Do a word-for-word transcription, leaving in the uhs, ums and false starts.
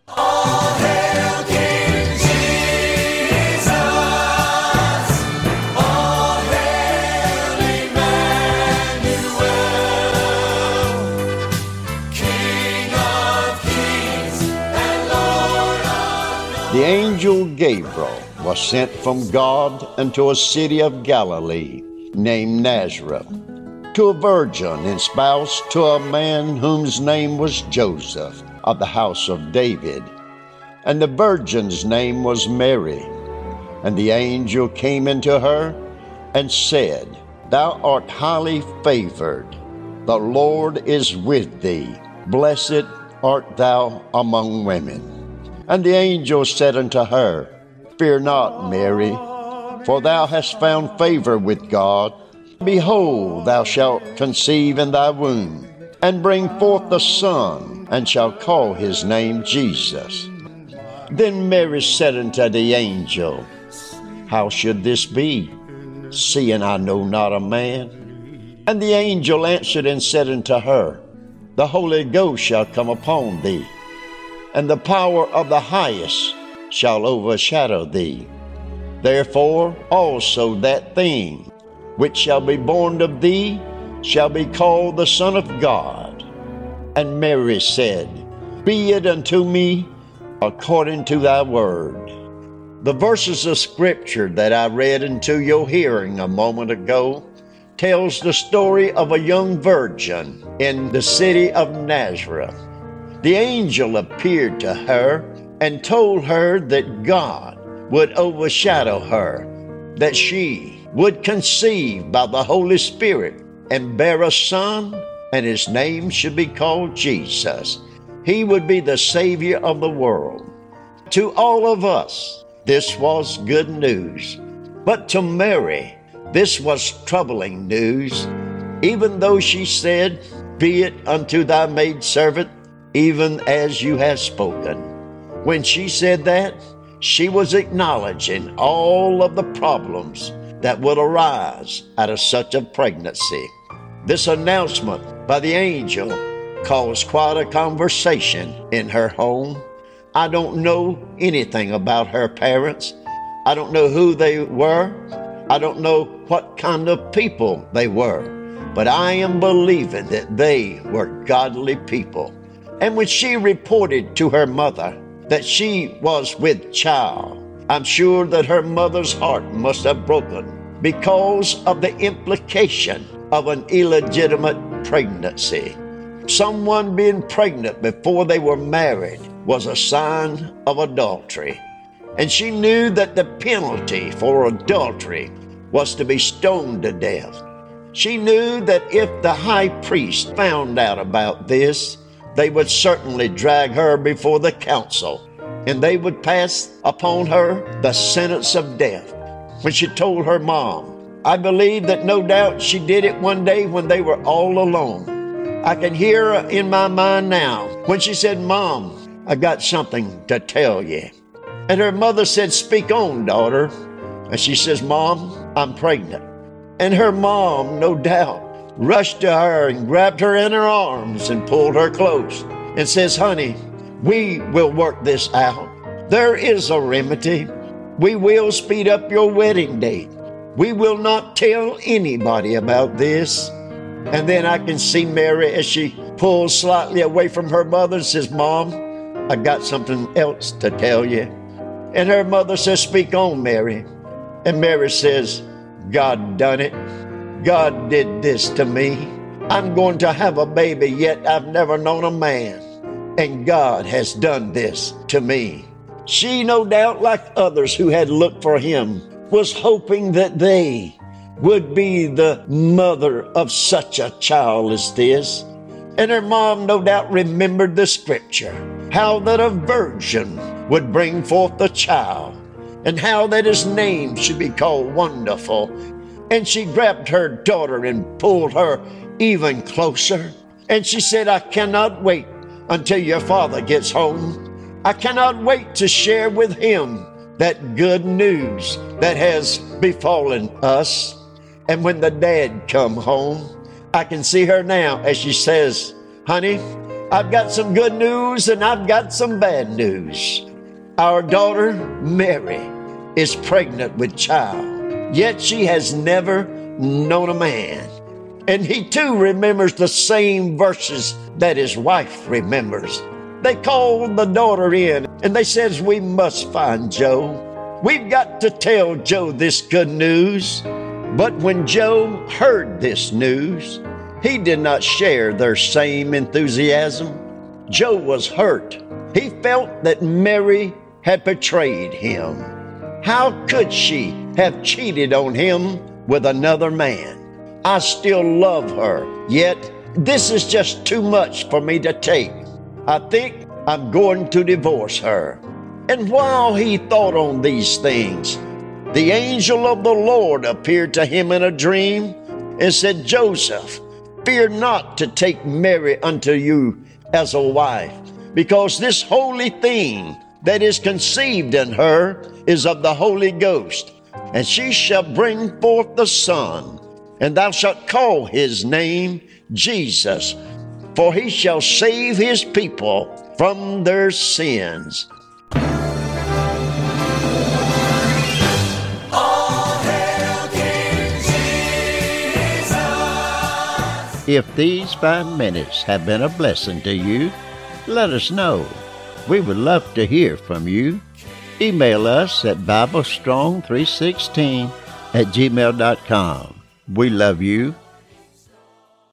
All hail King Jesus. All hail Emmanuel. King of kings and Lord of lords. The angel Gabriel was sent from God unto a city of Galilee named Nazareth, to a virgin espoused to a man whose name was Joseph, of the house of David. And the virgin's name was Mary. And the angel came into her and said, Thou art highly favored. The Lord is with thee. Blessed art thou among women. And the angel said unto her, Fear not, Mary, for thou hast found favor with God. Behold, thou shalt conceive in thy womb, and bring forth a son, and shall call his name Jesus. Then Mary said unto the angel, How should this be, seeing I know not a man? And the angel answered and said unto her, The Holy Ghost shall come upon thee, and the power of the highest shall overshadow thee. Therefore also that thing which shall be born of thee shall be called the Son of God. And Mary said, Be it unto me according to thy word. The verses of Scripture that I read into your hearing a moment ago tells the story of a young virgin in the city of Nazareth. The angel appeared to her and told her that God would overshadow her, that she would conceive by the Holy Spirit and bear a son, and his name should be called Jesus. He would be the Savior of the world. To all of us, this was good news. But to Mary, this was troubling news. Even though she said, Be it unto thy maidservant, even as you have spoken. When she said that, she was acknowledging all of the problems that would arise out of such a pregnancy. This announcement by the angel caused quite a conversation in her home. I don't know anything about her parents. I don't know who they were. I don't know what kind of people they were. But I am believing that they were godly people. And when she reported to her mother that she was with child, I'm sure that her mother's heart must have broken because of the implication of an illegitimate pregnancy. Someone being pregnant before they were married was a sign of adultery. And she knew that the penalty for adultery was to be stoned to death. She knew that if the high priest found out about this, they would certainly drag her before the council, and they would pass upon her the sentence of death. When she told her mom, I believe that no doubt she did it one day when they were all alone. I can hear her in my mind now when she said, Mom, I got something to tell you. And her mother said, Speak on, daughter. And she says, Mom, I'm pregnant. And her mom, no doubt, rushed to her and grabbed her in her arms and pulled her close and says, Honey, we will work this out. There is a remedy. We will speed up your wedding date. We will not tell anybody about this. And then I can see Mary as she pulls slightly away from her mother and says, Mom, I got something else to tell you. And her mother says, Speak on, Mary. And Mary says, God done it. God did this to me. I'm going to have a baby, yet I've never known a man. And God has done this to me. She, no doubt, like others who had looked for him, was hoping that they would be the mother of such a child as this. And her mom, no doubt, remembered the scripture, how that a virgin would bring forth a child, and how that his name should be called Wonderful. And she grabbed her daughter and pulled her even closer. And she said, I cannot wait until your father gets home. I cannot wait to share with him that good news that has befallen us. And when the dad come home, I can see her now as she says, Honey, I've got some good news and I've got some bad news. Our daughter, Mary, is pregnant with child, yet she has never known a man. And he too remembers the same verses that his wife remembers. They called the daughter in and they says, we must find Joe. We've got to tell Joe this good news. But when Joe heard this news, he did not share their same enthusiasm. Joe was hurt. He felt that Mary had betrayed him. How could she have cheated on him with another man? I still love her, yet this is just too much for me to take. I think I'm going to divorce her. And while he thought on these things, the angel of the Lord appeared to him in a dream and said, Joseph, fear not to take Mary unto you as a wife, because this holy thing that is conceived in her is of the Holy Ghost, and she shall bring forth the Son, and thou shalt call his name Jesus, for he shall save his people from their sins. If these five minutes have been a blessing to you, let us know. We would love to hear from you. Email us at bible strong three sixteen at gmail dot com. We love you